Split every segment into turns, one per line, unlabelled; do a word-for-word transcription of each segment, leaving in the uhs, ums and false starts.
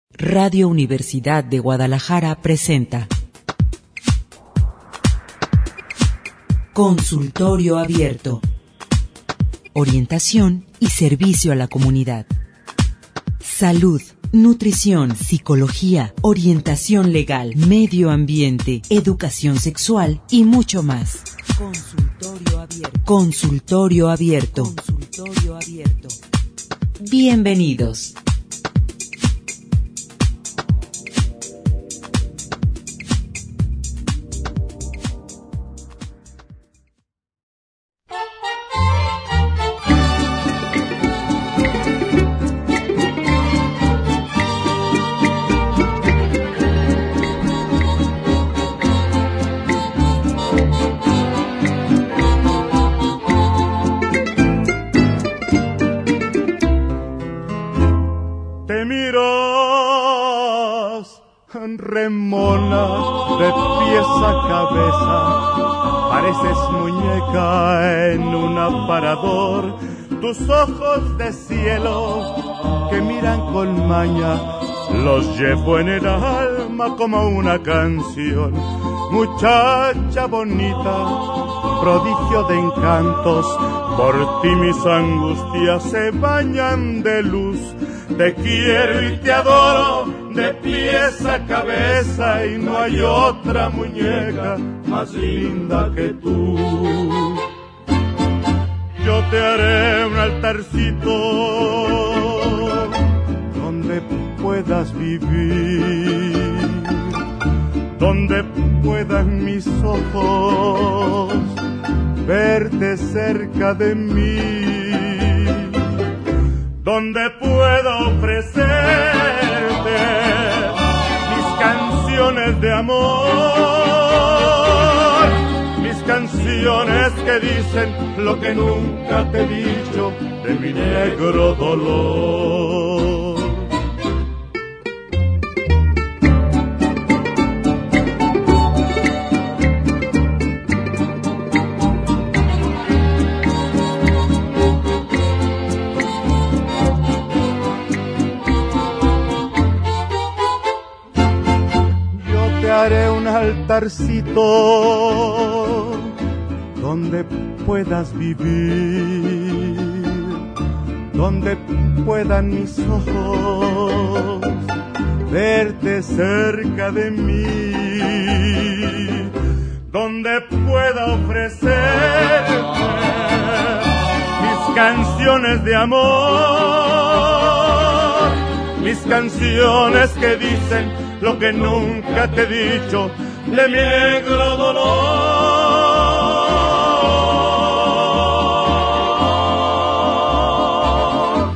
Radio Universidad de Guadalajara presenta Consultorio Abierto. Orientación y servicio a la comunidad. Salud, nutrición, psicología, orientación legal, medio ambiente, educación sexual y mucho más. Consultorio Abierto. Consultorio Abierto. Consultorio Abierto. Bienvenidos.
Remona de pies a cabeza, pareces muñeca en un aparador. Tus ojos de cielo que miran con maña, los llevo en el alma como una canción. Muchacha bonita, prodigio de encantos, por ti mis angustias se bañan de luz. Te quiero y te adoro de pies a cabeza y no hay otra muñeca más linda que tú. Yo te haré un altarcito donde puedas vivir, donde puedan mis ojos verte cerca de mí, donde pueda ofrecerte mis canciones de amor, mis canciones que dicen lo que nunca te he dicho de mi negro dolor. Haré un altarcito donde puedas vivir, donde puedan mis ojos verte cerca de mí, donde pueda ofrecerte mis canciones de amor, mis canciones que dicen lo que nunca te he dicho de mi negro dolor.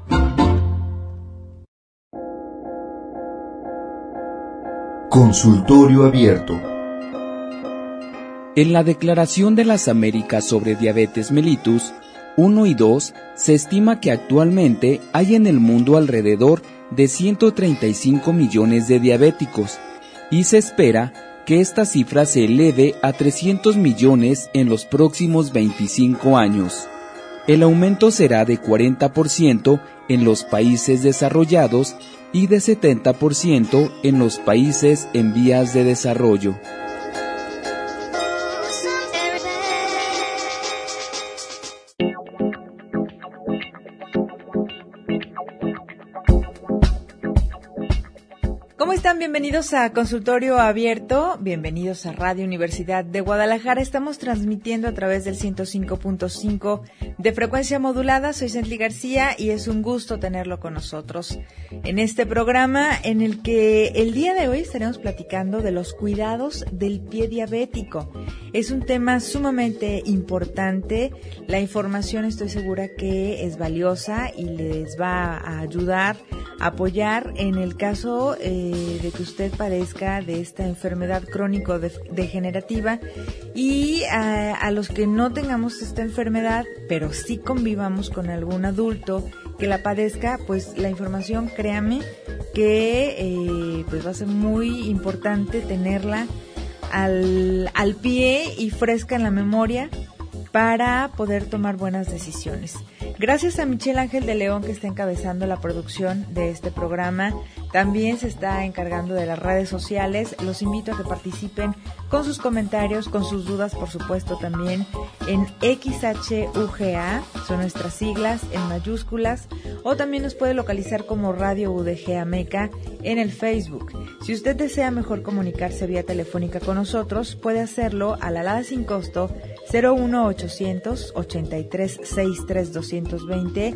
Consultorio Abierto.
En la Declaración de las Américas sobre diabetes mellitus uno y dos, se estima que actualmente hay en el mundo alrededor de ciento treinta y cinco millones de diabéticos y se espera que esta cifra se eleve a trescientos millones en los próximos veinticinco años. El aumento será de cuarenta por ciento en los países desarrollados y de setenta por ciento en los países en vías de desarrollo.
¿Cómo están? Bienvenidos a Consultorio Abierto, bienvenidos a Radio Universidad de Guadalajara. Estamos transmitiendo a través del ciento cinco punto cinco de frecuencia modulada. Soy Cently García y es un gusto tenerlo con nosotros en este programa en el que el día de hoy estaremos platicando de los cuidados del pie diabético. Es un tema sumamente importante. La información estoy segura que es valiosa y les va a ayudar, a apoyar en el caso eh, de que usted padezca de esta enfermedad crónico-degenerativa y a, a los que no tengamos esta enfermedad, pero sí convivamos con algún adulto que la padezca, pues la información, créame, que eh, pues va a ser muy importante tenerla al, al pie y fresca en la memoria para poder tomar buenas decisiones. Gracias a Michelle Ángel de León, que está encabezando la producción de este programa. También se está encargando de las redes sociales. Los invito a que participen con sus comentarios, con sus dudas, por supuesto, también en X H U G A, son nuestras siglas en mayúsculas, o también nos puede localizar como Radio U D G Ameca en el Facebook. Si usted desea mejor comunicarse vía telefónica con nosotros, puede hacerlo a la alada sin costo cero uno ochocientos ochenta y tres sesenta y tres doscientos veinte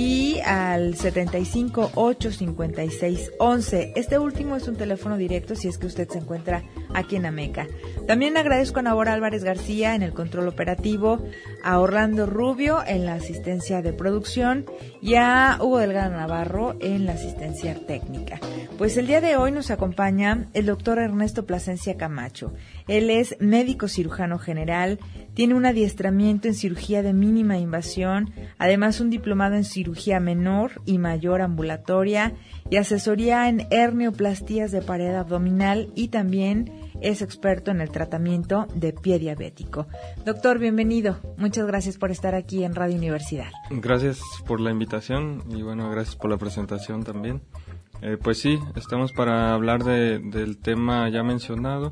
y al setenta y cinco ocho cincuenta y seis once. Este último es un teléfono directo si es que usted se encuentra aquí en Ameca. También agradezco a Nabor Álvarez García en el control operativo, a Orlando Rubio en la asistencia de producción y a Hugo Delgado Navarro en la asistencia técnica. Pues el día de hoy nos acompaña el doctor Ernesto Plasencia Camacho. Él es médico cirujano general, tiene un adiestramiento en cirugía de mínima invasión, además un diplomado en cirugía menor y mayor ambulatoria y asesoría en hernioplastías de pared abdominal, y también es experto en el tratamiento de pie diabético. Doctor, bienvenido. Muchas gracias por estar aquí en Radio Universidad.
Gracias por la invitación y bueno, gracias por la presentación también. Eh, pues sí, estamos para hablar de, del tema ya mencionado,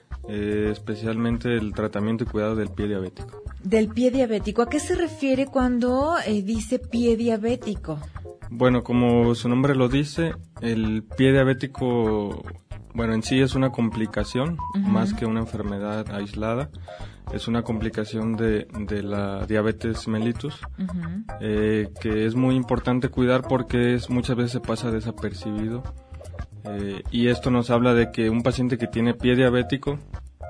eh, especialmente el tratamiento y cuidado del pie diabético.
Del pie diabético, ¿a qué se refiere cuando eh, dice pie diabético?
Bueno, como su nombre lo dice, el pie diabético, bueno, en sí es una complicación, uh-huh. más que una enfermedad aislada. Es una complicación de, de la diabetes mellitus, uh-huh. eh, que es muy importante cuidar porque es, muchas veces se pasa desapercibido. Eh, y esto nos habla de que un paciente que tiene pie diabético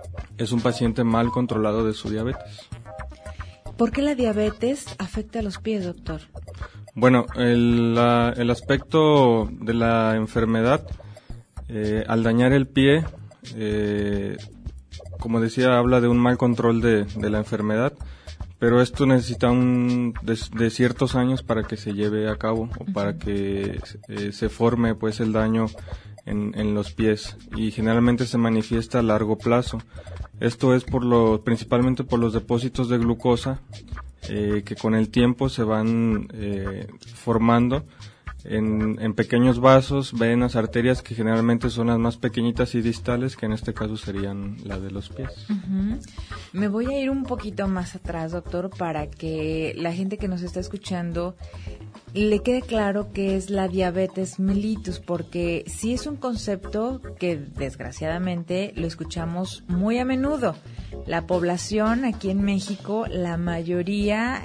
es un paciente mal controlado de su diabetes.
¿Por qué la diabetes afecta a los pies, doctor?
Bueno, el, la, el aspecto de la enfermedad, eh, al dañar el pie, eh, como decía, habla de un mal control de, de la enfermedad, pero esto necesita un de, de ciertos años para que se lleve a cabo o para que eh, se forme pues el daño en, en los pies, y generalmente se manifiesta a largo plazo. Esto es por lo, principalmente por los depósitos de glucosa eh, que con el tiempo se van eh, formando en, en pequeños vasos, venas, arterias, que generalmente son las más pequeñitas y distales, que en este caso serían las de los pies.
Uh-huh. Me voy a ir un poquito más atrás, doctor, para que la gente que nos está escuchando le quede claro qué es la diabetes mellitus, porque sí es un concepto que desgraciadamente lo escuchamos muy a menudo. La población aquí en México, la mayoría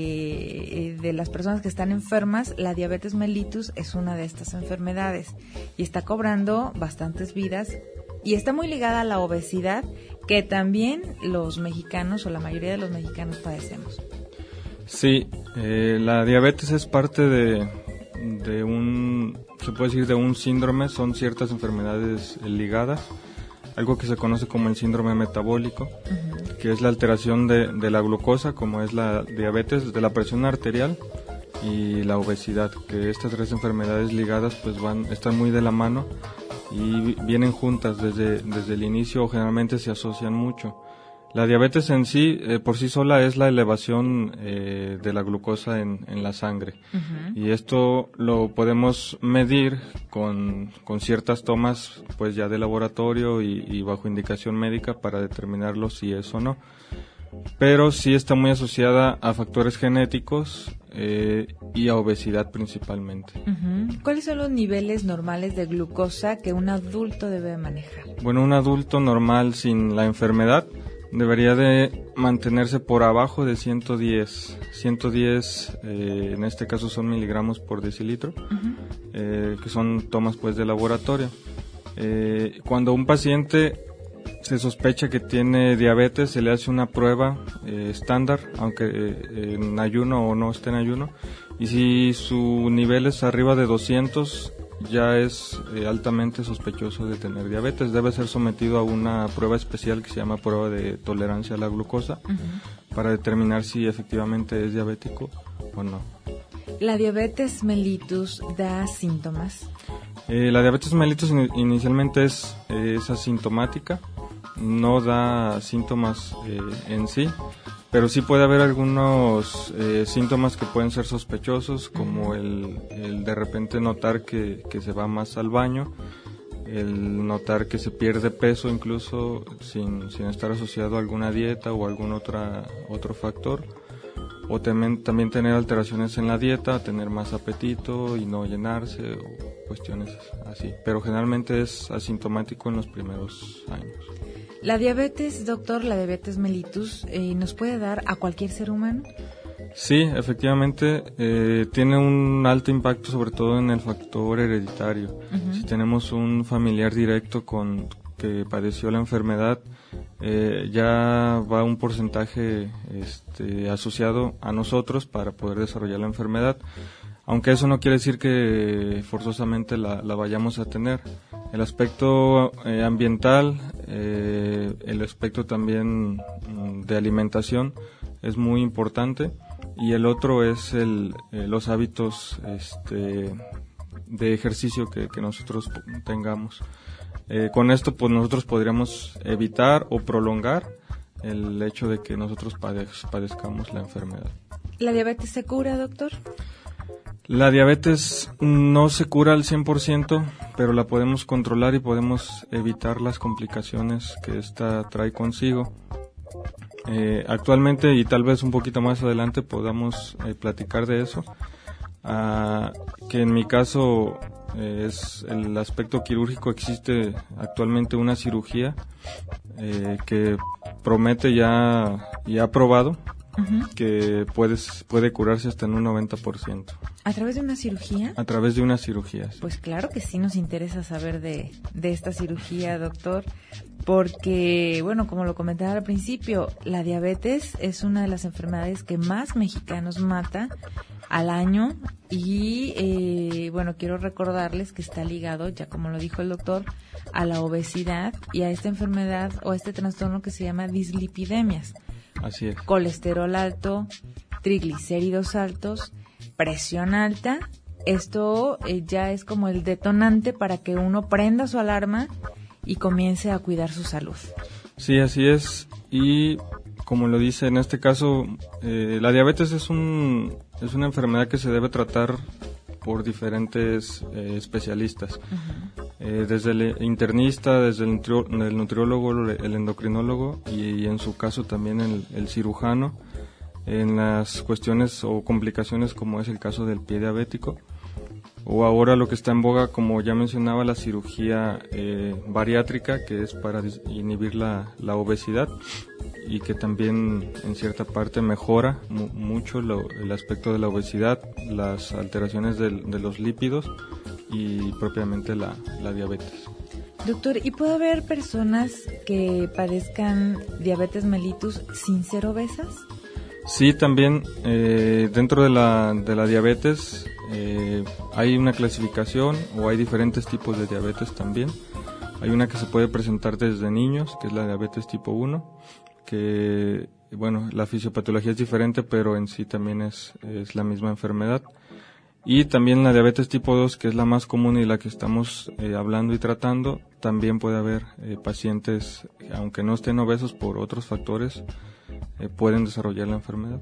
eh, de las personas que están enfermas, la diabetes mellitus es una de estas enfermedades y está cobrando bastantes vidas y está muy ligada a la obesidad, que también los mexicanos o la mayoría de los mexicanos padecemos.
Sí, eh, la diabetes es parte de, de un, se puede decir de un síndrome, son ciertas enfermedades ligadas, algo que se conoce como el síndrome metabólico, uh-huh. que es la alteración de, de la glucosa, como es la diabetes, de la presión arterial y la obesidad, que estas tres enfermedades ligadas pues van, están muy de la mano y vienen juntas desde, desde el inicio, o generalmente se asocian mucho. La diabetes en sí, eh, por sí sola, es la elevación eh, de la glucosa en, en la sangre. Uh-huh. Y esto lo podemos medir con, con ciertas tomas, pues ya de laboratorio y, y bajo indicación médica para determinarlo si es o no. Pero sí está muy asociada a factores genéticos eh, y a obesidad principalmente.
Uh-huh. ¿Cuáles son los niveles normales de glucosa que un adulto debe manejar?
Bueno, un adulto normal sin la enfermedad debería de mantenerse por abajo de ciento diez. ciento diez, eh, en este caso son miligramos por decilitro, uh-huh. eh, que son tomas pues de laboratorio. Eh, cuando un paciente se sospecha que tiene diabetes, se le hace una prueba eh, estándar, aunque eh, en ayuno o no esté en ayuno, y si su nivel es arriba de doscientos, ya es eh, altamente sospechoso de tener diabetes. Debe ser sometido a una prueba especial que se llama prueba de tolerancia a la glucosa, uh-huh. para determinar si efectivamente es diabético o no.
¿La diabetes mellitus da síntomas?
Eh, la diabetes mellitus in- inicialmente es, eh, es asintomática, no da síntomas eh, en sí. pero sí puede haber algunos eh, síntomas que pueden ser sospechosos, como el, el de repente notar que, que se va más al baño, el notar que se pierde peso incluso sin, sin estar asociado a alguna dieta o algún otra, otro factor, o también, también tener alteraciones en la dieta, tener más apetito y no llenarse, o cuestiones así, pero generalmente es asintomático en los primeros años.
La diabetes, doctor, la diabetes mellitus, eh, ¿nos puede dar a cualquier ser humano?
Sí, efectivamente, eh, tiene un alto impacto sobre todo en el factor hereditario. Uh-huh. Si tenemos un familiar directo con que padeció la enfermedad, eh, ya va un porcentaje este, asociado a nosotros para poder desarrollar la enfermedad, aunque eso no quiere decir que forzosamente la, la vayamos a tener. El aspecto eh, ambiental, eh, el aspecto también mm, de alimentación es muy importante, y el otro es el, eh, los hábitos este, de ejercicio que, que nosotros tengamos. Eh, con esto pues nosotros podríamos evitar o prolongar el hecho de que nosotros padez- padezcamos la enfermedad.
¿La diabetes se cura, doctor?
La diabetes no se cura al cien por ciento, pero la podemos controlar y podemos evitar las complicaciones que esta trae consigo. Eh, actualmente, y tal vez un poquito más adelante, podamos eh, platicar de eso, ah, que en mi caso eh, es el aspecto quirúrgico. Existe actualmente una cirugía eh, que promete ya y ha probado uh-huh. que puedes, puede curarse hasta en un noventa por ciento.
¿A través de una cirugía?
A través de una cirugía, sí.
Pues claro que sí nos interesa saber de, de esta cirugía, doctor, porque, bueno, como lo comentaba al principio, la diabetes es una de las enfermedades que más mexicanos mata al año y, eh, bueno, quiero recordarles que está ligado, ya como lo dijo el doctor, a la obesidad y a esta enfermedad o a este trastorno que se llama dislipidemias.
Así es.
Colesterol alto, triglicéridos altos, presión alta. Esto eh, ya es como el detonante para que uno prenda su alarma y comience a cuidar su salud.
Sí, así es. Y como lo dice en este caso, eh, la diabetes es un es una enfermedad que se debe tratar por diferentes eh, especialistas. Uh-huh. Eh, desde el internista, desde el, nutri- el nutriólogo, el endocrinólogo y, y en su caso también el, el cirujano, en las cuestiones o complicaciones como es el caso del pie diabético, o ahora lo que está en boga, como ya mencionaba, la cirugía eh, bariátrica, que es para dis- inhibir la, la obesidad y que también en cierta parte mejora mu- mucho lo, el aspecto de la obesidad, las alteraciones del, de los lípidos y propiamente la, la diabetes.
Doctor, ¿y puede haber personas que padezcan diabetes mellitus sin ser obesas?
Sí, también eh, dentro de la, de la diabetes eh, hay una clasificación o hay diferentes tipos de diabetes también. Hay una que se puede presentar desde niños, que es la diabetes tipo uno, que, bueno, la fisiopatología es diferente, pero en sí también es, es la misma enfermedad. Y también la diabetes tipo dos, que es la más común y la que estamos eh, hablando y tratando, también puede haber eh, pacientes, aunque no estén obesos por otros factores, eh, pueden desarrollar la enfermedad.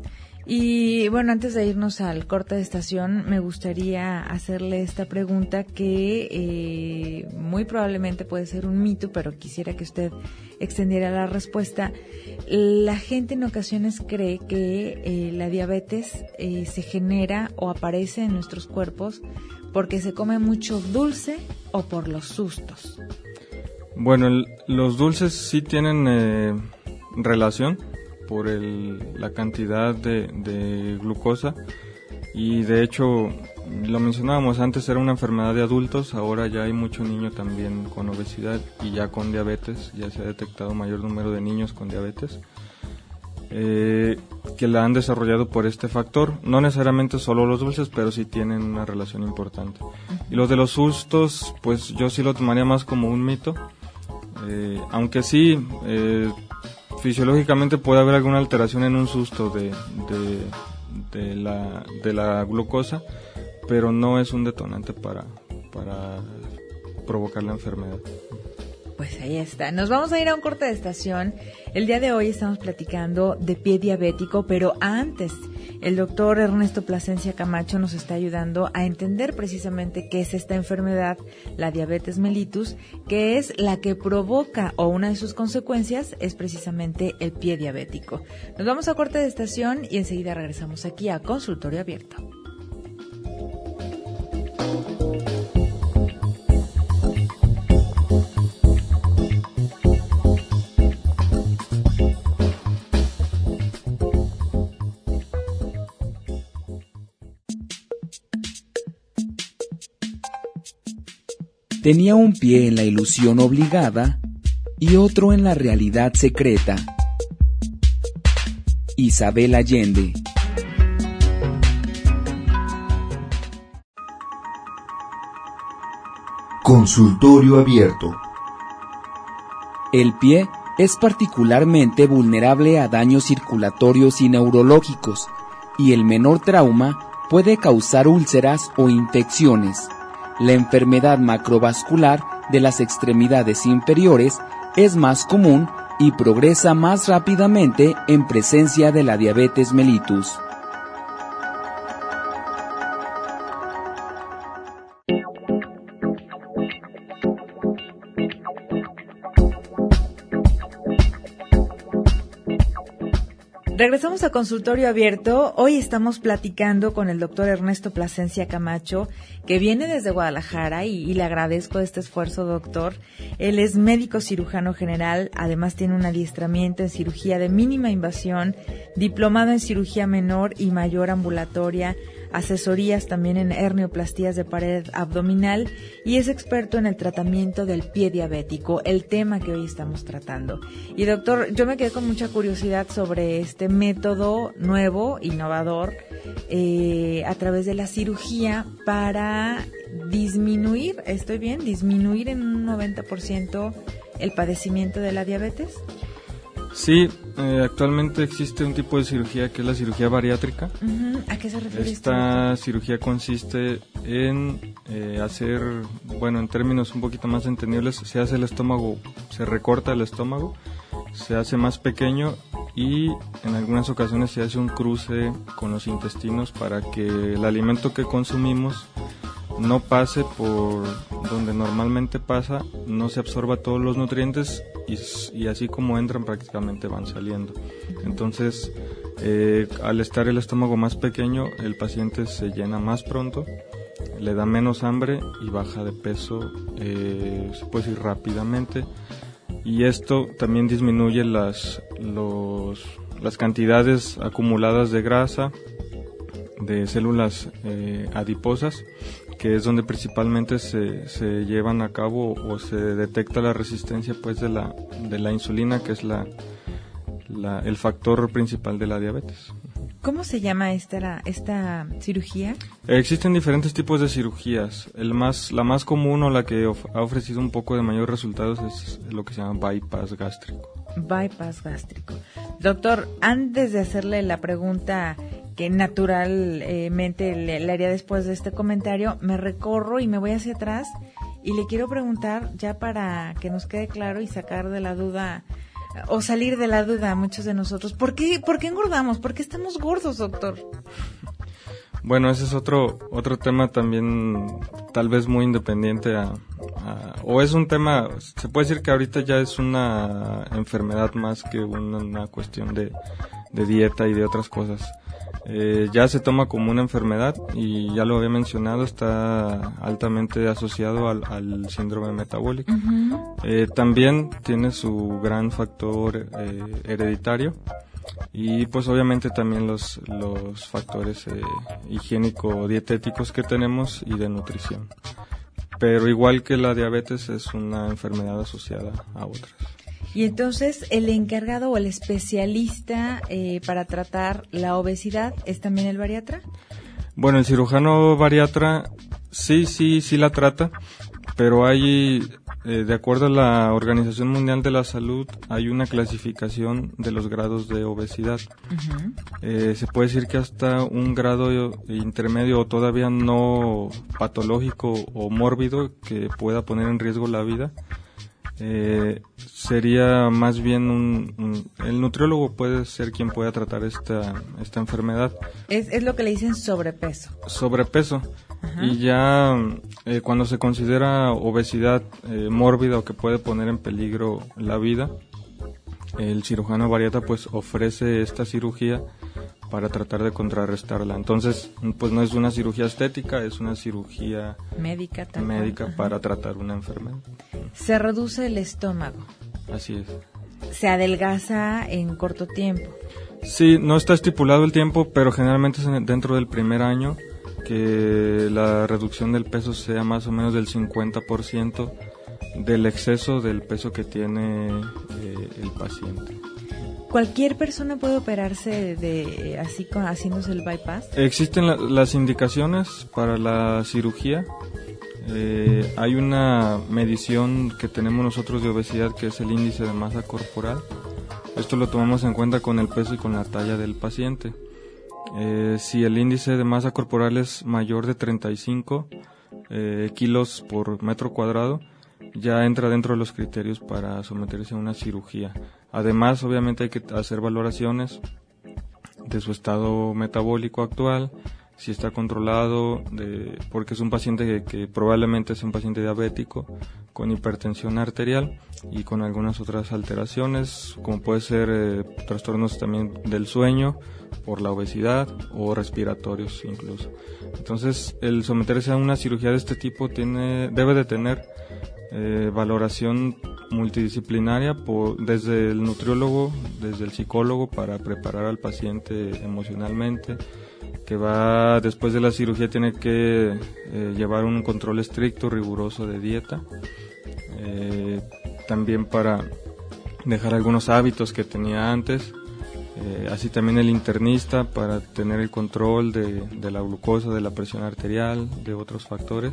Y bueno, antes de irnos al corte de estación, me gustaría hacerle esta pregunta que eh, muy probablemente puede ser un mito, pero quisiera que usted extendiera la respuesta. La gente en ocasiones cree que eh, la diabetes eh, se genera o aparece en nuestros cuerpos porque se come mucho dulce o por los sustos.
Bueno, el, los dulces sí tienen eh, relación por el, la cantidad de, de glucosa, y de hecho lo mencionábamos antes, era una enfermedad de adultos, ahora ya hay mucho niño también con obesidad y ya con diabetes, ya se ha detectado mayor número de niños con diabetes eh, que la han desarrollado por este factor, no necesariamente solo los dulces, pero sí tienen una relación importante. Y los de los sustos, pues yo sí lo tomaría más como un mito, eh, aunque sí eh, fisiológicamente puede haber alguna alteración en un susto de, de, de, la, de la glucosa, pero no es un detonante para, para provocar la enfermedad.
Pues ahí está. Nos vamos a ir a un corte de estación. El día de hoy estamos platicando de pie diabético, pero antes el doctor Ernesto Plasencia Camacho nos está ayudando a entender precisamente qué es esta enfermedad, la diabetes mellitus, que es la que provoca o una de sus consecuencias es precisamente el pie diabético. Nos vamos a corte de estación y enseguida regresamos aquí a Consultorio Abierto.
Tenía un pie en la ilusión obligada y otro en la realidad secreta. Isabel Allende.
Consultorio Abierto.
El pie es particularmente vulnerable a daños circulatorios y neurológicos, y el menor trauma puede causar úlceras o infecciones. La enfermedad macrovascular de las extremidades inferiores es más común y progresa más rápidamente en presencia de la diabetes mellitus.
Regresamos a Consultorio Abierto. Hoy estamos platicando con el doctor Ernesto Plasencia Camacho, que viene desde Guadalajara y, y le agradezco este esfuerzo, doctor. Él es médico cirujano general, además tiene un adiestramiento en cirugía de mínima invasión, diplomado en cirugía menor y mayor ambulatoria, asesorías también en hernioplastías de pared abdominal y es experto en el tratamiento del pie diabético, el tema que hoy estamos tratando. Y doctor, yo me quedé con mucha curiosidad sobre este método nuevo, innovador, eh, a través de la cirugía para disminuir, ¿estoy bien? Disminuir en un noventa por ciento el padecimiento de la diabetes.
Sí, eh, actualmente existe un tipo de cirugía que es la cirugía bariátrica.
Uh-huh. ¿A qué se refiere
Esta
esto?
cirugía consiste en eh, hacer, bueno, en términos un poquito más entendibles, se hace el estómago, se recorta el estómago, se hace más pequeño y en algunas ocasiones se hace un cruce con los intestinos para que el alimento que consumimos no pase por donde normalmente pasa, no se absorba todos los nutrientes y, y así como entran prácticamente van saliendo. Entonces, eh, al estar el estómago más pequeño, el paciente se llena más pronto, le da menos hambre y baja de peso, eh, se puede decir rápidamente. Y esto también disminuye las, los, las cantidades acumuladas de grasa, de células eh, adiposas, que es donde principalmente se, se llevan a cabo o se detecta la resistencia pues de la de la insulina, que es la, la el factor principal de la diabetes.
¿Cómo se llama esta esta cirugía?
Existen diferentes tipos de cirugías. El más la más común o la que of, ha ofrecido un poco de mayores resultados es lo que se llama bypass gástrico.
Bypass gástrico. Doctor, antes de hacerle la pregunta que naturalmente le, le haría después de este comentario, me recorro y me voy hacia atrás y le quiero preguntar, ya para que nos quede claro y sacar de la duda o salir de la duda a muchos de nosotros, ¿por qué, por qué engordamos? ¿Por qué estamos gordos, doctor?
Bueno, ese es otro otro tema también tal vez muy independiente a, a, o es un tema, se puede decir que ahorita ya es una enfermedad más que una, una cuestión de, de dieta y de otras cosas. Eh, ya se toma como una enfermedad y ya lo había mencionado, está altamente asociado al, al síndrome metabólico. Uh-huh. Eh, también tiene su gran factor eh, hereditario y pues obviamente también los, los factores eh, higiénico-dietéticos que tenemos y de nutrición. Pero igual que la diabetes es una enfermedad asociada a otras.
Y entonces, ¿el encargado o el especialista eh, para tratar la obesidad es también el bariatra?
Bueno, el cirujano bariatra sí, sí, sí la trata, pero hay, eh, de acuerdo a la Organización Mundial de la Salud, hay una clasificación de los grados de obesidad. Uh-huh. Eh, se puede decir que hasta un grado intermedio o todavía no patológico o mórbido que pueda poner en riesgo la vida, Eh, sería más bien un, un... El nutriólogo puede ser quien pueda tratar esta, esta enfermedad.
Es, es lo que le dicen sobrepeso.
Sobrepeso.
Ajá.
Y ya eh, cuando se considera obesidad eh, mórbida o que puede poner en peligro la vida, el cirujano bariatra pues ofrece esta cirugía para tratar de contrarrestarla. Entonces, pues no es una cirugía estética, es una cirugía
médica, tal
médica
cual.
para tratar una enfermedad.
Se reduce el estómago.
Así es.
Se adelgaza en corto tiempo.
Sí, no está estipulado el tiempo, pero generalmente es dentro del primer año que la reducción del peso sea más o menos del cincuenta por ciento del exceso del peso que tiene eh, el paciente.
¿Cualquier persona puede operarse de así con, haciéndose el bypass?
Existen la, las indicaciones para la cirugía. Eh, hay una medición que tenemos nosotros de obesidad que es el índice de masa corporal. Esto lo tomamos en cuenta con el peso y con la talla del paciente. Eh, si el índice de masa corporal es mayor de treinta y cinco eh, kilos por metro cuadrado, ya entra dentro de los criterios para someterse a una cirugía. Además, obviamente hay que hacer valoraciones de su estado metabólico actual, si está controlado, de, porque es un paciente que, que probablemente es un paciente diabético con hipertensión arterial y con algunas otras alteraciones, como puede ser eh, trastornos también del sueño por la obesidad o respiratorios incluso. Entonces, el someterse a una cirugía de este tipo tiene, debe de tener eh, valoración multidisciplinaria por, desde el nutriólogo, desde el psicólogo para preparar al paciente emocionalmente, que va después de la cirugía tiene que eh, llevar un control estricto, riguroso de dieta, eh, también para dejar algunos hábitos que tenía antes, eh, así también el internista para tener el control de, de la glucosa, de la presión arterial, de otros factores.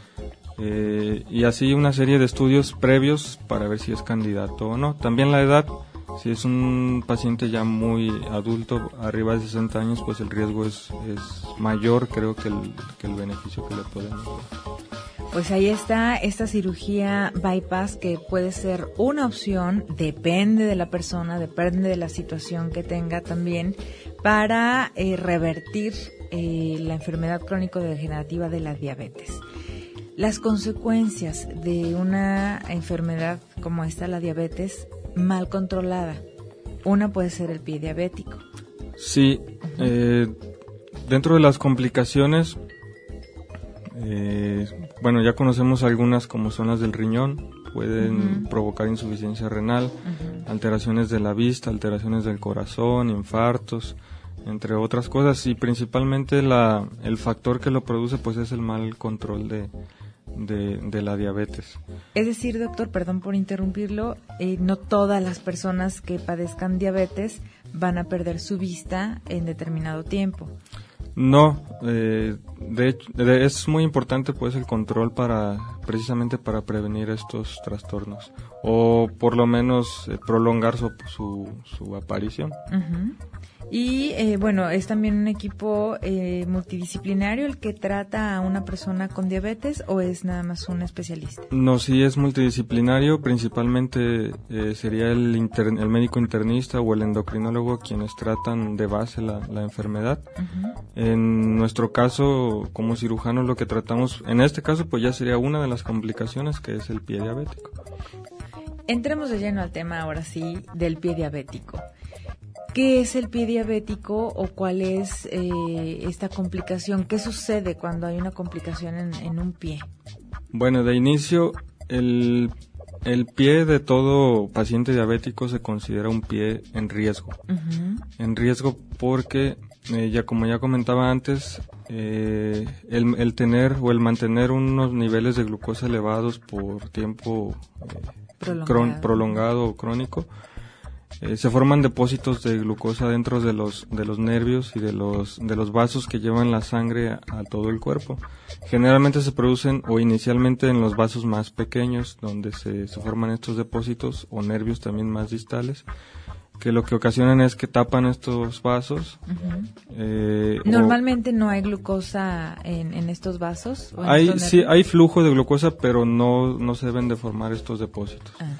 Eh, y así una serie de estudios previos para ver si es candidato o no. También la edad, si es un paciente ya muy adulto, arriba de sesenta años, pues el riesgo es, es mayor, creo, que el, que el beneficio que le podemos dar.
Pues ahí está esta cirugía bypass que puede ser una opción, depende de la persona, depende de la situación que tenga también, para eh, revertir eh, la enfermedad crónico-degenerativa de la diabetes. Las consecuencias de una enfermedad como esta, la diabetes, mal controlada. Una puede ser el pie diabético.
Sí, uh-huh. eh, dentro de las complicaciones, eh, bueno, ya conocemos algunas como son las del riñón, pueden uh-huh. provocar insuficiencia renal, uh-huh. alteraciones de la vista, alteraciones del corazón, infartos, entre otras cosas, y principalmente la, el factor que lo produce pues es el mal control de De, de la diabetes.
Es decir, doctor, perdón por interrumpirlo, eh, no todas las personas que padezcan diabetes van a perder su vista en determinado tiempo.
No, eh, de hecho, de, es muy importante pues el control para precisamente para prevenir estos trastornos o por lo menos eh, prolongar su, su, su aparición.
Uh-huh. Y eh, bueno, es también un equipo eh, multidisciplinario el que trata a una persona con diabetes, ¿o es nada más un especialista? No,
sí es multidisciplinario, principalmente eh, sería el, inter, el médico internista o el endocrinólogo quienes tratan de base la, la enfermedad. Uh-huh. En nuestro caso, como cirujanos, lo que tratamos, en este caso, pues ya sería una de las complicaciones, que es el pie diabético.
Entremos de lleno al tema ahora sí del pie diabético. ¿Qué es el pie diabético o cuál es eh, esta complicación? ¿Qué sucede cuando hay una complicación en, en un pie?
Bueno, de inicio, el, el pie de todo paciente diabético se considera un pie en riesgo. Uh-huh. En riesgo porque, eh, ya como ya comentaba antes, eh, el, el tener o el mantener unos niveles de glucosa elevados por tiempo eh,
prolongado.
Cron, prolongado o crónico, Eh, se forman depósitos de glucosa dentro de los de los nervios y de los de los vasos que llevan la sangre a, a todo el cuerpo. Generalmente se producen o inicialmente en los vasos más pequeños, donde se, se forman estos depósitos, o nervios también más distales, que lo que ocasionan es que tapan estos vasos. Uh-huh. eh,
Normalmente o, no hay glucosa en, en estos vasos. ¿O en
hay
estos
sí hay flujo de glucosa, pero no no se deben de formar estos depósitos. Uh-huh.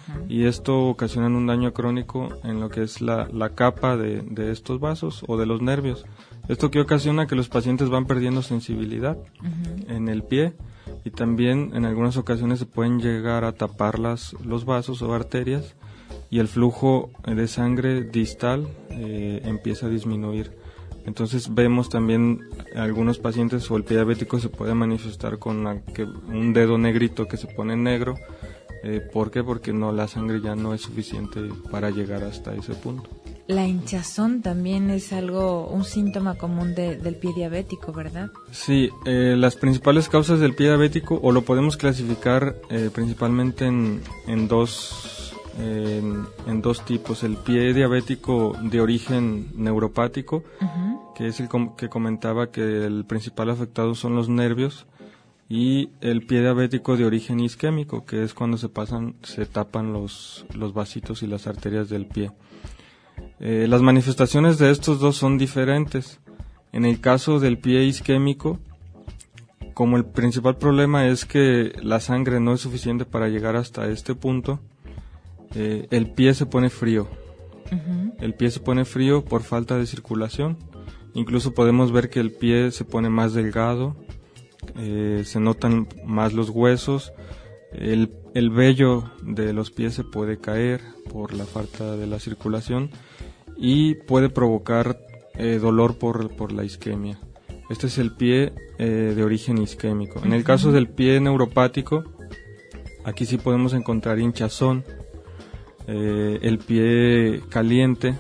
Uh-huh. Y esto ocasiona un daño crónico en lo que es la, la capa de, de estos vasos o de los nervios. Esto que ocasiona que los pacientes van perdiendo sensibilidad uh-huh. en el pie, y también en algunas ocasiones se pueden llegar a tapar las, los vasos o arterias, y el flujo de sangre distal eh, empieza a disminuir. Entonces vemos también algunos pacientes, o el pie diabético se puede manifestar con la, que, un dedo negrito que se pone negro. Eh, ¿Por qué? Porque no, la sangre ya no es suficiente para llegar hasta ese punto.
La hinchazón también es algo, un síntoma común de, del pie diabético, ¿verdad?
Sí, eh, las principales causas del pie diabético, o lo podemos clasificar eh, principalmente en, en dos eh, en, en dos tipos: el pie diabético de origen neuropático, uh-huh. que es el com- que comentaba que el principal afectado son los nervios, y el pie diabético de origen isquémico, que es cuando se pasan, se tapan los los vasitos y las arterias del pie. Eh, las manifestaciones de estos dos son diferentes. En el caso del pie isquémico, como el principal problema es que la sangre no es suficiente para llegar hasta este punto, eh, el pie se pone frío. Uh-huh. El pie se pone frío por falta de circulación. Incluso podemos ver que el pie se pone más delgado, eh, se notan más los huesos, el, el vello de los pies se puede caer por la falta de la circulación, y puede provocar eh, dolor por, por la isquemia. Este es el pie eh, de origen isquémico. En el caso del pie neuropático, aquí sí podemos encontrar hinchazón, eh, el pie caliente,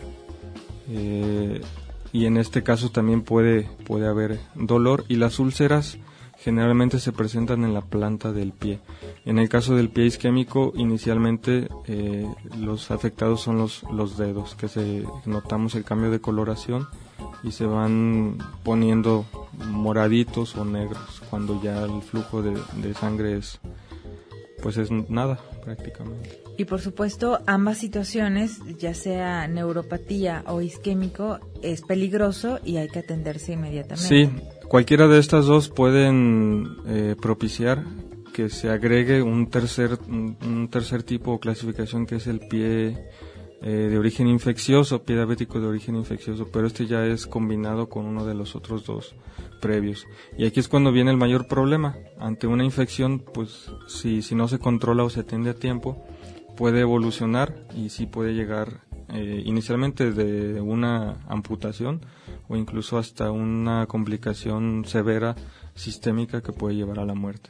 eh, y en este caso también puede, puede haber dolor, y las úlceras generalmente se presentan en la planta del pie. En el caso del pie isquémico, inicialmente eh, los afectados son los, los dedos, que se notamos el cambio de coloración y se van poniendo moraditos o negros cuando ya el flujo de, de sangre es, pues es nada prácticamente.
Y por supuesto, ambas situaciones, ya sea neuropatía o isquémico, es peligroso y hay que atenderse inmediatamente.
Sí, cualquiera de estas dos pueden eh, propiciar que se agregue un tercer un, un tercer tipo o clasificación, que es el pie eh, de origen infeccioso, pie diabético de origen infeccioso, pero este ya es combinado con uno de los otros dos previos. Y aquí es cuando viene el mayor problema. Ante una infección, pues si, si no se controla o se atiende a tiempo, puede evolucionar y sí puede llegar eh, inicialmente de una amputación o incluso hasta una complicación severa sistémica que puede llevar a la muerte.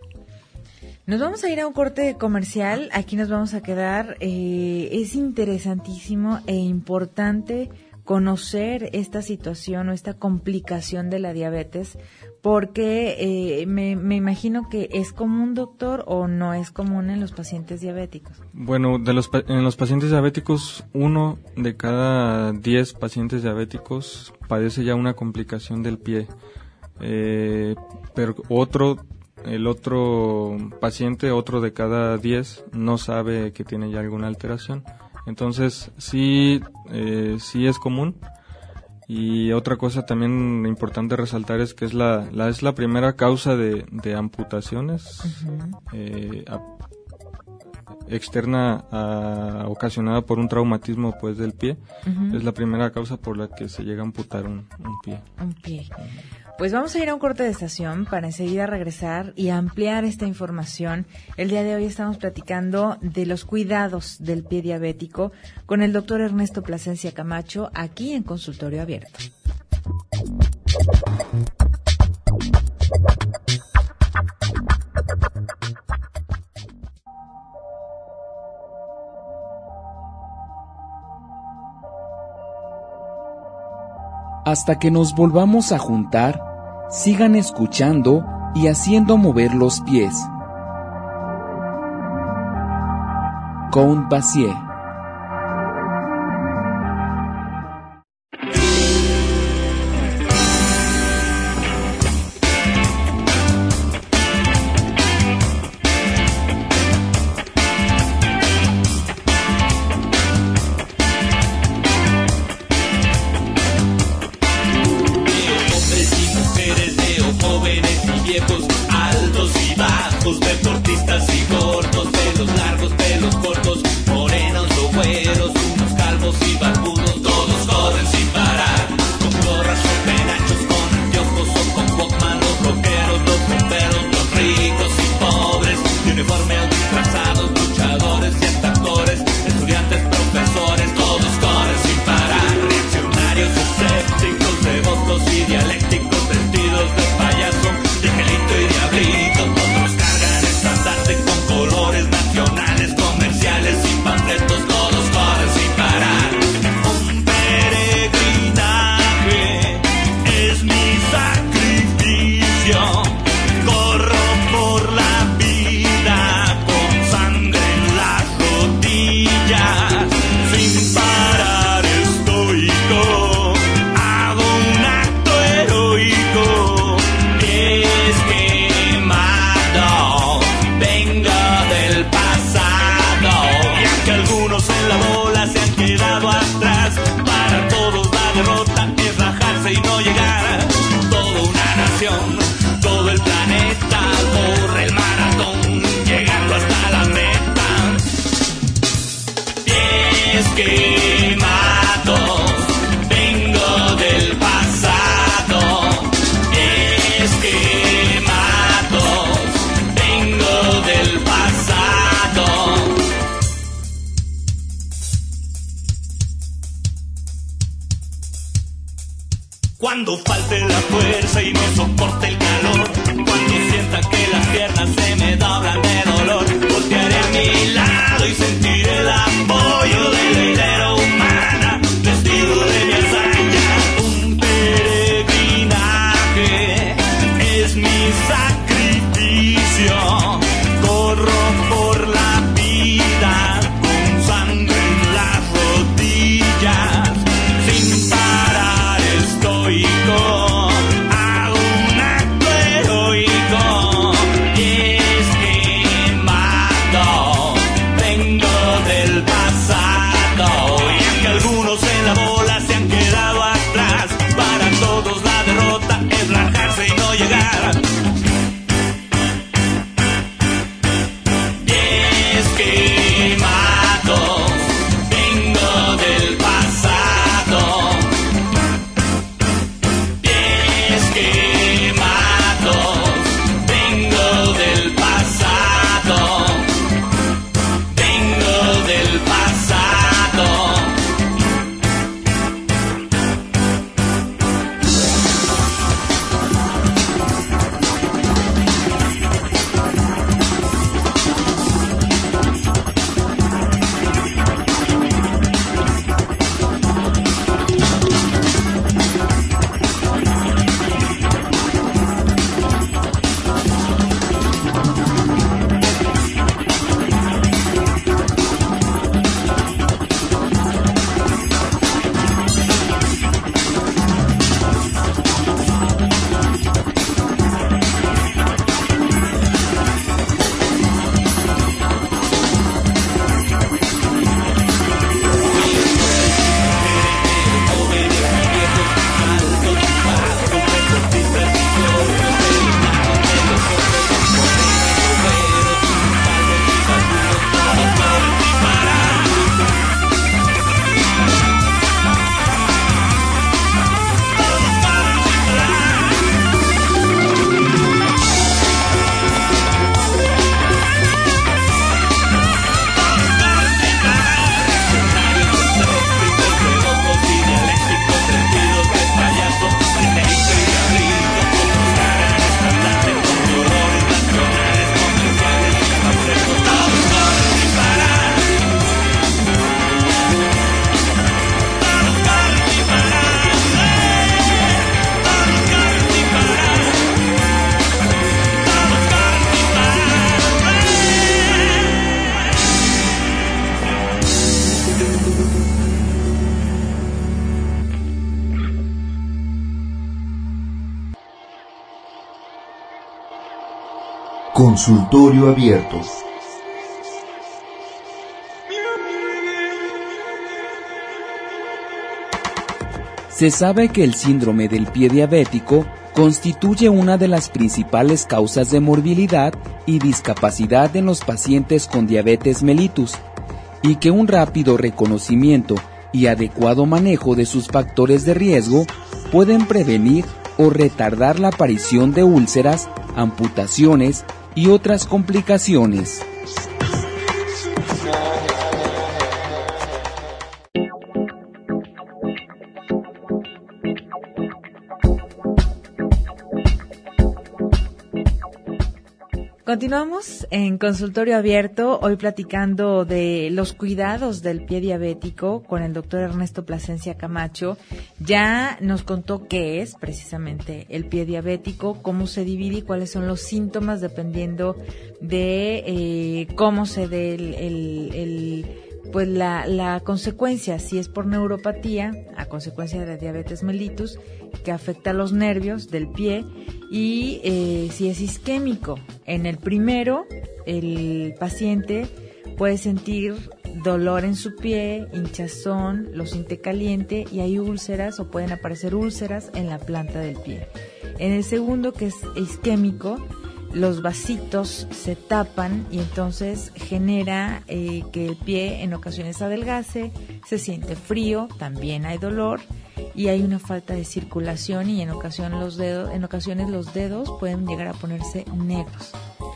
Nos vamos a ir a un corte comercial, aquí nos vamos a quedar. Eh, es interesantísimo e importante conocer esta situación o esta complicación de la diabetes, porque eh, me, me imagino que es común, doctor, o no es común en los pacientes diabéticos.
Bueno, de los en los pacientes diabéticos, uno de cada diez pacientes diabéticos padece ya una complicación del pie, eh, pero otro el otro paciente, otro de cada diez, no sabe que tiene ya alguna alteración. Entonces, sí, eh, sí es común. Y otra cosa también importante resaltar es que es la, la es la primera causa de, de amputaciones uh-huh. eh, a, externa a, ocasionada por un traumatismo pues del pie. Uh-huh. Es la primera causa por la que se llega a amputar un, un pie.
Un pie. Pues vamos a ir a un corte de estación para enseguida regresar y ampliar esta información. El día de hoy estamos platicando de los cuidados del pie diabético con el doctor Ernesto Plasencia Camacho, aquí en Consultorio Abierto.
Hasta que nos volvamos a juntar, sigan escuchando y haciendo mover los pies. Count Basie.
Altos y bajos, deportistas y gordos, pelos largos, pelos cortos, Esquemados, vengo del pasado. Esquemados, vengo del pasado. Cuando falte la fuerza y no soporte el calor, cuando sienta que las piernas se me doblan de dolor, voltearé a mi lado y sentiré el apoyo de la hilera humana, testigo de mi hazaña. Un peregrinaje es mi sacrificio, corro por la vida con sangre en las rodillas, sin parar estoico, hago un acto heroico. Esquemado, vengo del pasado. Y aunque algunos en la bola se han quedado atrás, para todos la derrota es rajarse y no llegar. Esquemados, vengo del pasado. Esquemados, vengo del pasado. Vengo del pasado.
Consultorio abierto.
Se sabe que el síndrome del pie diabético constituye una de las principales causas de morbilidad y discapacidad en los pacientes con diabetes mellitus, y que un rápido reconocimiento y adecuado manejo de sus factores de riesgo pueden prevenir o retardar la aparición de úlceras, amputaciones y otras complicaciones.
Continuamos en Consultorio Abierto, hoy platicando de los cuidados del pie diabético con el doctor Ernesto Plasencia Camacho. Ya nos contó qué es precisamente el pie diabético, cómo se divide y cuáles son los síntomas dependiendo de eh, cómo se dé el, el, el pues la, la consecuencia, si es por neuropatía, a consecuencia de diabetes mellitus, que afecta a los nervios del pie, y eh, si es isquémico. En el primero, el paciente puede sentir dolor en su pie, hinchazón, lo siente caliente y hay úlceras o pueden aparecer úlceras en la planta del pie. En el segundo, que es isquémico, los vasitos se tapan y entonces genera eh, que el pie en ocasiones adelgace, se siente frío, también hay dolor y hay una falta de circulación y en ocasión los dedos, en ocasiones los dedos pueden llegar a ponerse negros.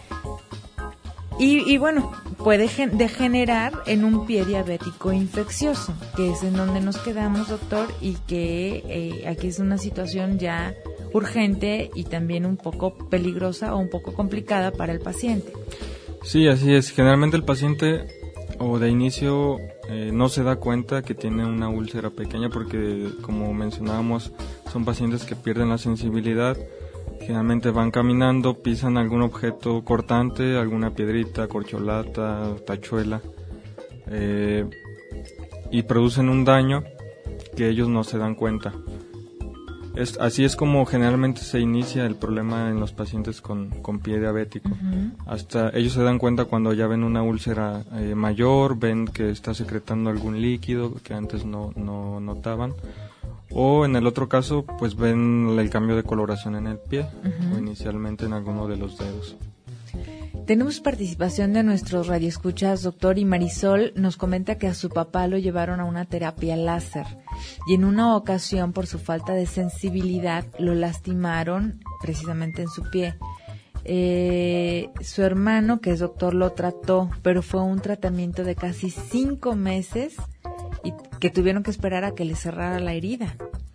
Y, y bueno, puede gen- degenerar en un pie diabético infeccioso, que es en donde nos quedamos, doctor, y que eh, aquí es una situación ya urgente y también un poco peligrosa o un poco complicada para el paciente.
Sí, así es. Generalmente el paciente o de inicio eh, no se da cuenta que tiene una úlcera pequeña porque, como mencionábamos, son pacientes que pierden la sensibilidad. Generalmente van caminando, pisan algún objeto cortante, alguna piedrita, corcholata, tachuela, eh, y producen un daño que ellos no se dan cuenta. Es, así es como generalmente se inicia el problema en los pacientes con, con pie diabético. Uh-huh. Hasta ellos se dan cuenta cuando ya ven una úlcera eh, mayor, ven que está secretando algún líquido que antes no, no notaban. O en el otro caso, pues ven el cambio de coloración en el pie, uh-huh. o inicialmente en alguno de los dedos.
Tenemos participación de nuestros radioescuchas, doctor, y Marisol nos comenta que a su papá lo llevaron a una terapia láser y en una ocasión, por su falta de sensibilidad, lo lastimaron precisamente en su pie. Eh, su hermano, que es doctor, lo trató, pero fue un tratamiento de casi cinco meses y que tuvieron que esperar a que le cerrara la herida.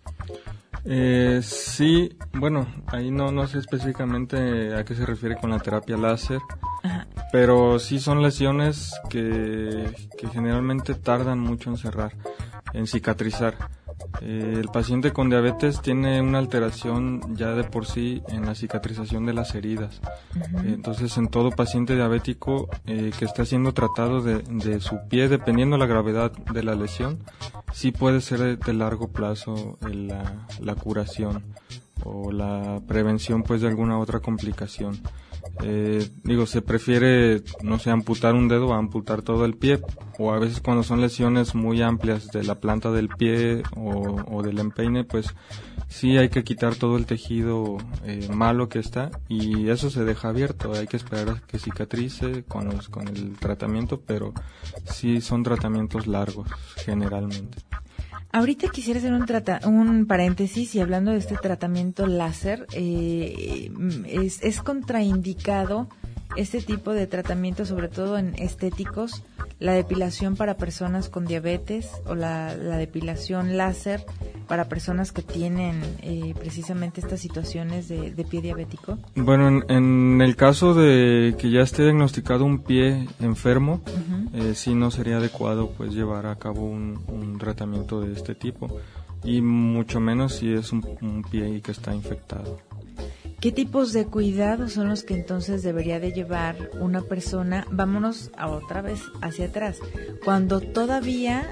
Eh, sí, bueno, ahí no, no sé específicamente a qué se refiere con la terapia láser, ajá, pero sí son lesiones que, que generalmente tardan mucho en cerrar, en cicatrizar. Eh, el paciente con diabetes tiene una alteración ya de por sí en la cicatrización de las heridas. Uh-huh. Eh, entonces, en todo paciente diabético eh, que está siendo tratado de, de su pie, dependiendo la gravedad de la lesión, sí puede ser de, de largo plazo el, la, la curación o la prevención pues de alguna otra complicación. Eh, digo, se prefiere, no sé, amputar un dedo a amputar todo el pie, o a veces cuando son lesiones muy amplias de la planta del pie o, o del empeine, pues sí hay que quitar todo el tejido eh, malo que está y eso se deja abierto, hay que esperar a que cicatrice con, los, con el tratamiento, pero sí son tratamientos largos generalmente.
Ahorita quisiera hacer un, trata- un paréntesis y hablando de este tratamiento láser, eh, es, es contraindicado este tipo de tratamiento, sobre todo en estéticos, la depilación para personas con diabetes o la, la depilación láser para personas que tienen eh, precisamente estas situaciones de, de pie diabético.
Bueno, en, en el caso de que ya esté diagnosticado un pie enfermo, uh-huh. eh, sí no sería adecuado pues llevar a cabo un, un tratamiento de este tipo y mucho menos si es un, un pie que está infectado.
¿Qué tipos de cuidados son los que entonces debería de llevar una persona? Vámonos a otra vez hacia atrás. Cuando todavía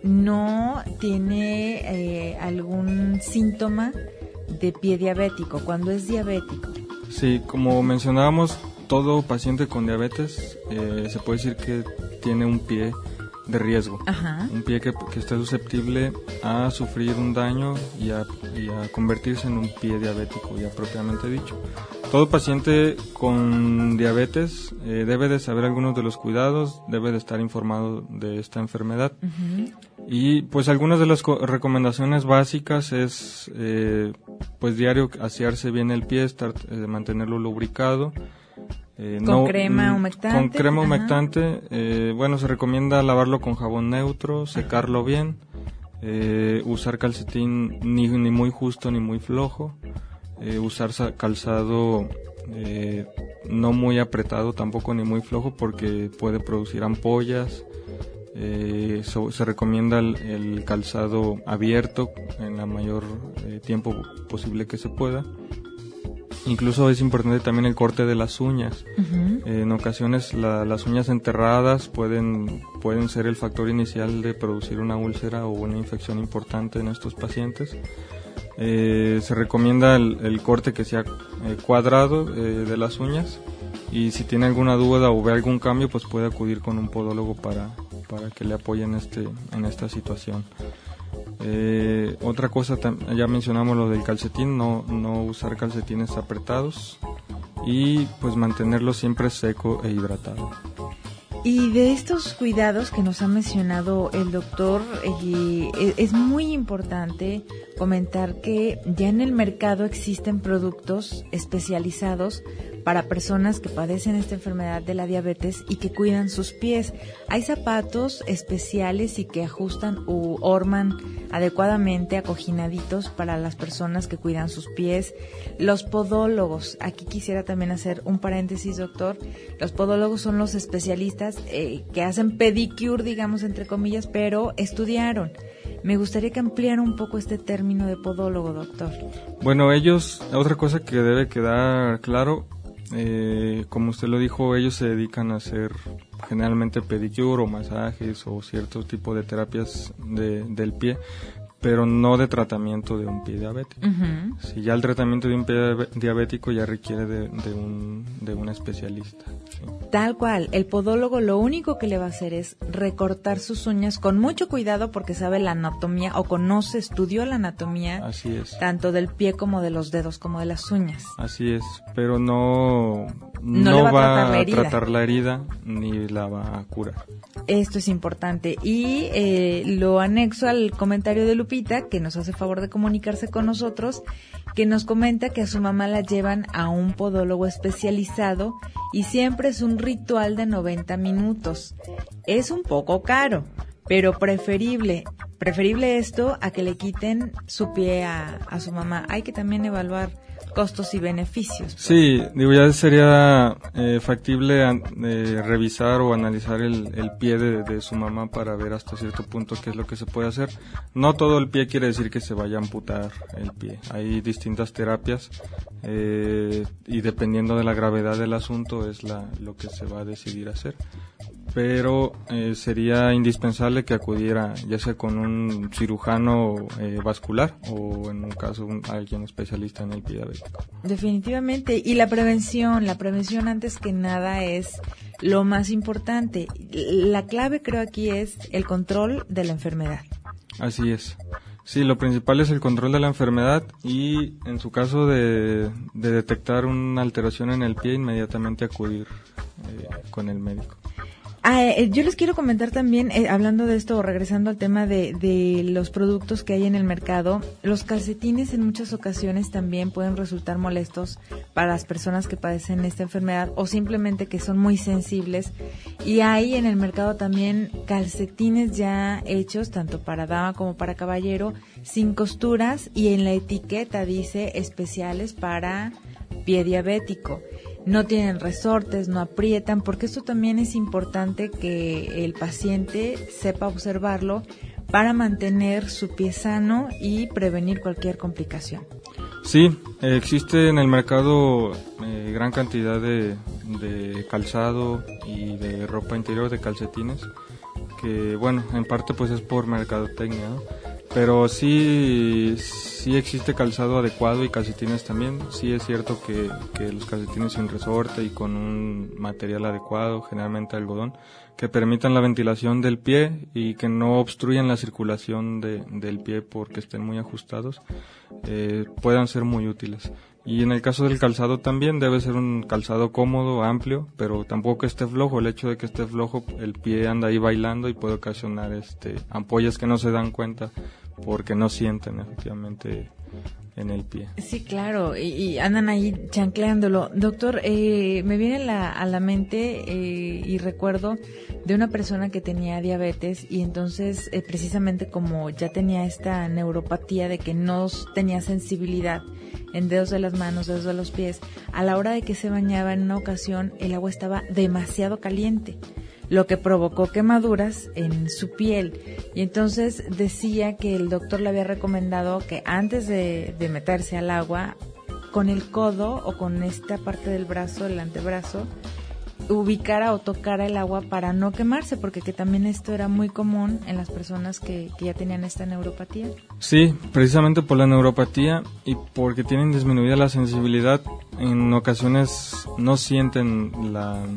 no tiene eh, algún síntoma de pie diabético, cuando es diabético.
Sí, como mencionábamos, todo paciente con diabetes eh, se puede decir que tiene un pie de riesgo. Ajá. Un pie que, que está susceptible a sufrir un daño y a, y a convertirse en un pie diabético, ya propiamente dicho. Todo paciente con diabetes eh, debe de saber algunos de los cuidados, debe de estar informado de esta enfermedad. Uh-huh. Y pues algunas de las co- recomendaciones básicas es eh, pues diario asearse bien el pie, estar, eh, mantenerlo lubricado.
Eh, ¿Con no, crema humectante?
Con crema humectante, eh, bueno, se recomienda lavarlo con jabón neutro, secarlo Ajá. bien, eh, usar calcetín ni, ni muy justo ni muy flojo, eh, usar calzado eh, no muy apretado tampoco ni muy flojo porque puede producir ampollas. Eh, so, se recomienda el, el calzado abierto en la mayor eh, tiempo posible que se pueda. Incluso es importante también el corte de las uñas. Uh-huh. Eh, en ocasiones la, las uñas enterradas pueden, pueden ser el factor inicial de producir una úlcera o una infección importante en estos pacientes. Eh, se recomienda el, el corte que sea eh, cuadrado eh, de las uñas y si tiene alguna duda o ve algún cambio pues puede acudir con un podólogo para, para que le apoye en, este, en esta situación. Eh, otra cosa, ya mencionamos lo del calcetín, no, no usar calcetines apretados, y pues mantenerlo siempre seco e hidratado.
Y de estos cuidados que nos ha mencionado el doctor, eh, es muy importante comentar que ya en el mercado existen productos especializados para personas que padecen esta enfermedad de la diabetes y que cuidan sus pies. Hay zapatos especiales y que ajustan u orman adecuadamente, acojinaditos para las personas que cuidan sus pies. Los podólogos, aquí quisiera también hacer un paréntesis, doctor. Los podólogos son los especialistas eh, que hacen pedicure, digamos, entre comillas, pero estudiaron. Me gustaría que ampliara un poco este término de podólogo, doctor.
Bueno, ellos, otra cosa que debe quedar claro, eh, como usted lo dijo, ellos se dedican a hacer generalmente pedicure o masajes o cierto tipo de terapias de, del pie, pero no de tratamiento de un pie diabético. Uh-huh. Si ya el tratamiento de un pie diabético ya requiere de, de, un, de un especialista. ¿Sí?
Tal cual, el podólogo lo único que le va a hacer es recortar sus uñas con mucho cuidado porque sabe la anatomía o conoce, estudió la anatomía.
Así es.
Tanto del pie como de los dedos, como de las uñas.
Así es, pero no,
no,
no
va,
va
a tratar la,
a tratar la herida ni la va a curar.
Esto es importante y eh, lo anexo al comentario de Lupita, que nos hace favor de comunicarse con nosotros, que nos comenta que a su mamá la llevan a un podólogo especializado y siempre es un ritual de noventa minutos. Es un poco caro, pero preferible, preferible esto a que le quiten su pie a, a su mamá. Hay que también evaluar costos y beneficios.
Sí, digo, ya sería eh, factible eh, revisar o analizar el, el pie de, de su mamá para ver hasta cierto punto qué es lo que se puede hacer. No todo el pie quiere decir que se vaya a amputar el pie. Hay distintas terapias eh, y dependiendo de la gravedad del asunto es la, lo que se va a decidir hacer. Pero eh, sería indispensable que acudiera ya sea con un cirujano eh, vascular o en un caso un, alguien especialista en el pie diabético.
Definitivamente, y la prevención, la prevención antes que nada es lo más importante. La clave creo aquí es el control de la enfermedad.
Así es. Sí, lo principal es el control de la enfermedad y en su caso de, de detectar una alteración en el pie, inmediatamente acudir eh, con el médico.
Ah, eh, yo les quiero comentar también, eh, hablando de esto, regresando al tema de, de los productos que hay en el mercado, los calcetines en muchas ocasiones también pueden resultar molestos para las personas que padecen esta enfermedad o simplemente que son muy sensibles. Y hay en el mercado también calcetines ya hechos, tanto para dama como para caballero, sin costuras y en la etiqueta dice especiales para pie diabético. No tienen resortes, no aprietan, porque esto también es importante que el paciente sepa observarlo para mantener su pie sano y prevenir cualquier complicación.
Sí, eh, existe en el mercado eh, gran cantidad de, de calzado y de ropa interior, de calcetines, que bueno, en parte pues es por mercadotecnia, ¿no? Pero sí, sí existe calzado adecuado y calcetines también. Sí es cierto que, que los calcetines sin resorte y con un material adecuado, generalmente algodón, que permitan la ventilación del pie y que no obstruyan la circulación de, del pie porque estén muy ajustados, eh, puedan ser muy útiles. Y en el caso del calzado también debe ser un calzado cómodo, amplio, pero tampoco que esté flojo. El hecho de que esté flojo, el pie anda ahí bailando y puede ocasionar este ampollas que no se dan cuenta porque no sienten efectivamente en el pie.
Sí, claro, y, y andan ahí chancleándolo. Doctor, eh, me viene la, a la mente eh, y recuerdo de una persona que tenía diabetes y entonces eh, precisamente como ya tenía esta neuropatía de que no tenía sensibilidad en dedos de las manos, dedos de los pies, a la hora de que se bañaba en una ocasión el agua estaba demasiado caliente, lo que provocó quemaduras en su piel. Y entonces decía que el doctor le había recomendado que antes de, de meterse al agua, con el codo o con esta parte del brazo, el antebrazo, ubicara o tocara el agua para no quemarse, porque que también esto era muy común en las personas que, que ya tenían esta neuropatía.
Sí, precisamente por la neuropatía y porque tienen disminuida la sensibilidad, en ocasiones no sienten la,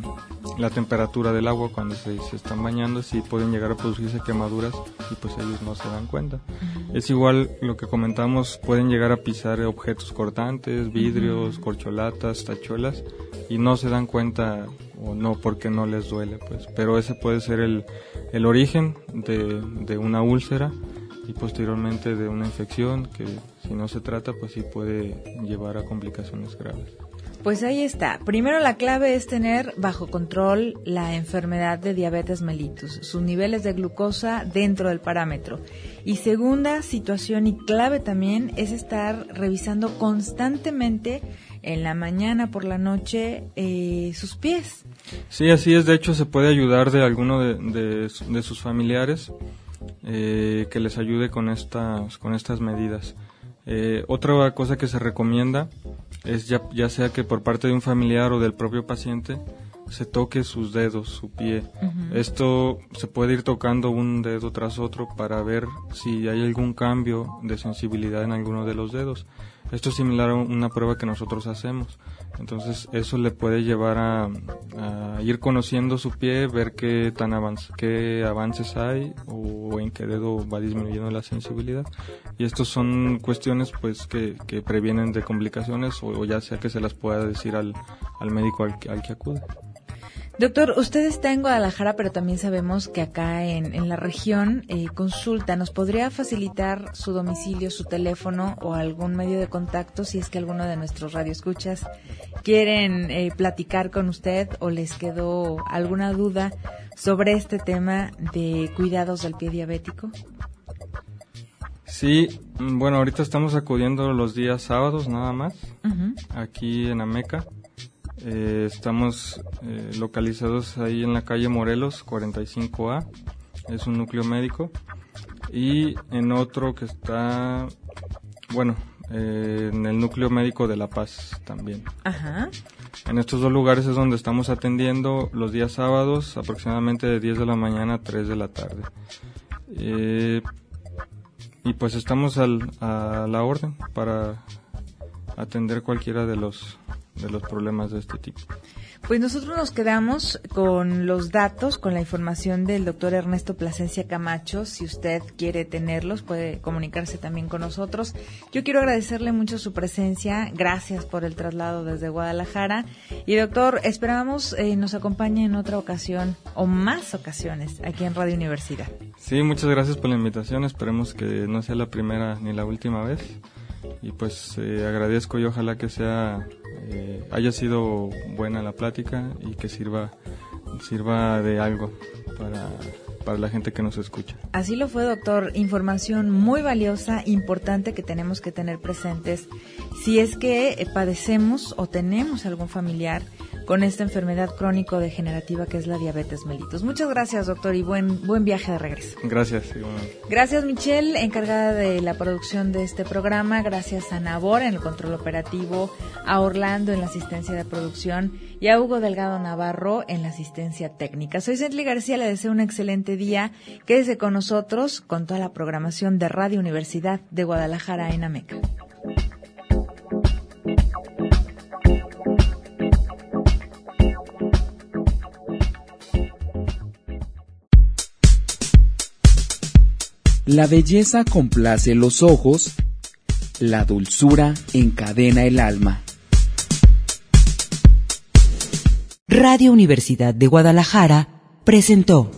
la temperatura del agua cuando se, se están bañando, sí pueden llegar a producirse quemaduras y pues ellos no se dan cuenta. Uh-huh. Es igual lo que comentamos, pueden llegar a pisar objetos cortantes, vidrios, uh-huh. corcholatas, tachuelas y no se dan cuenta o no porque no les duele, pues. Pero ese puede ser el, el origen de, de una úlcera y posteriormente de una infección que si no se trata pues sí puede llevar a complicaciones graves.
Pues ahí está. Primero, la clave es tener bajo control la enfermedad de diabetes mellitus, sus niveles de glucosa dentro del parámetro. Y segunda situación y clave también es estar revisando constantemente en la mañana, por la noche, eh, sus pies.
Sí, así es. De hecho, se puede ayudar de alguno de, de, de sus familiares eh, que les ayude con estas, con estas medidas. Eh, otra cosa que se recomienda es ya, ya sea que por parte de un familiar o del propio paciente se toque sus dedos, su pie. Uh-huh. Esto se puede ir tocando un dedo tras otro para ver si hay algún cambio de sensibilidad en alguno de los dedos. Esto es similar a una prueba que nosotros hacemos. Entonces eso le puede llevar a, a ir conociendo su pie, ver qué tan avanz, qué avances hay o en qué dedo va disminuyendo la sensibilidad. Y estos son cuestiones pues que, que previenen de complicaciones o, o ya sea que se las pueda decir al, al médico al, al que acude.
Doctor, usted está en Guadalajara, pero también sabemos que acá en, en la región eh, consulta. ¿Nos podría facilitar su domicilio, su teléfono o algún medio de contacto si es que alguno de nuestros radioescuchas quieren eh, platicar con usted o les quedó alguna duda sobre este tema de cuidados del pie diabético?
Sí, bueno, ahorita estamos acudiendo los días sábados nada más, uh-huh. aquí en Ameca. Eh, estamos eh, localizados ahí en la calle Morelos, cuarenta y cinco A, es un núcleo médico, y en otro que está, bueno, eh, en el núcleo médico de La Paz también. Ajá. En estos dos lugares es donde estamos atendiendo los días sábados, aproximadamente de diez de la mañana a tres de la tarde. Eh, y pues estamos al, a la orden para atender cualquiera de los de los problemas de este tipo.
Pues nosotros nos quedamos con los datos, con la información del doctor Ernesto Plasencia Camacho. Si usted quiere tenerlos, puede comunicarse también con nosotros. Yo quiero agradecerle mucho su presencia. Gracias por el traslado desde Guadalajara. Y doctor, esperamos eh, nos acompañe en otra ocasión o más ocasiones aquí en Radio Universidad.
Sí, muchas gracias por la invitación. Esperemos que no sea la primera ni la última vez. Y pues eh, agradezco y ojalá que sea eh, haya sido buena la plática y que sirva sirva de algo para, para la gente que nos escucha.
Así lo fue, doctor. Información muy valiosa, importante que tenemos que tener presentes si es que eh, padecemos o tenemos algún familiar con esta enfermedad crónico-degenerativa que es la diabetes mellitus. Muchas gracias, doctor, y buen buen viaje de regreso.
Gracias.
Gracias, Michelle, encargada de la producción de este programa. Gracias a Nabor en el control operativo, a Orlando en la asistencia de producción y a Hugo Delgado Navarro en la asistencia técnica. Soy Cently García, le deseo un excelente día. Quédese con nosotros con toda la programación de Radio Universidad de Guadalajara en Ameca.
La belleza complace los ojos, la dulzura encadena el alma.
Radio Universidad de Guadalajara presentó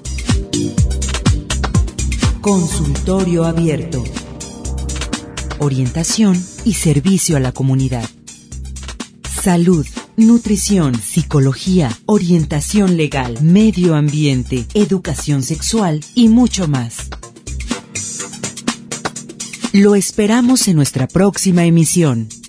Consultorio Abierto. Orientación y servicio a la comunidad. Salud, nutrición, psicología, orientación legal, medio ambiente, educación sexual y mucho más. Lo esperamos en nuestra próxima emisión.